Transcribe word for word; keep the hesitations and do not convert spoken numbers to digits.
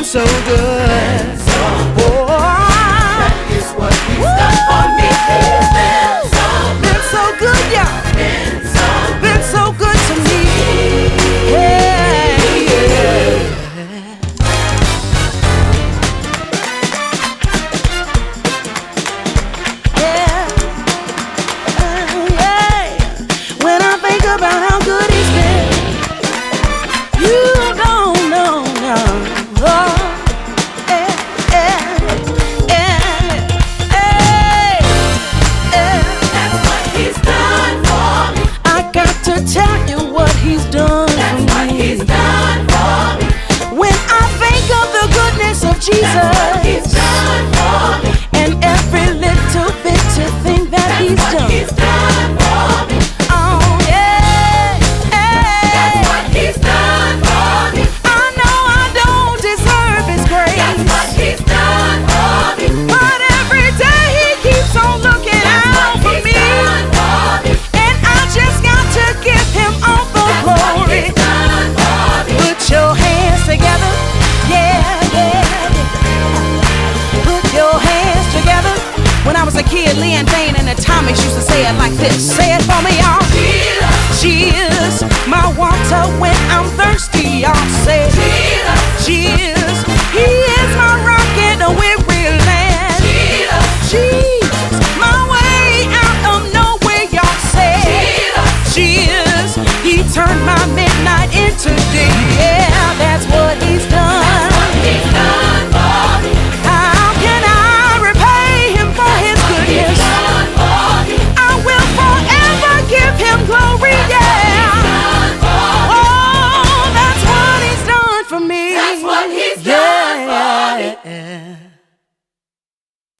so good. So good. Oh, That is what he's woo! Done for me. He's been so good. Been so good, yeah. Been so good. Been so good to me. Yeah, yeah. About how good he's been, you don't know, no. Oh, eh, eh, eh, eh, eh. That's what he's done for me. I got to tell you what he's done That's for what me. he's done for me. When I think of the goodness of Jesus, that's what he's done for me. And every little bit to think that that's he's what done. He's done for me. Kid Leon Dane and the Atomics used to say it like this. Say it for me, y'all. Jesus, Jesus, my water when I'm thirsty, y'all.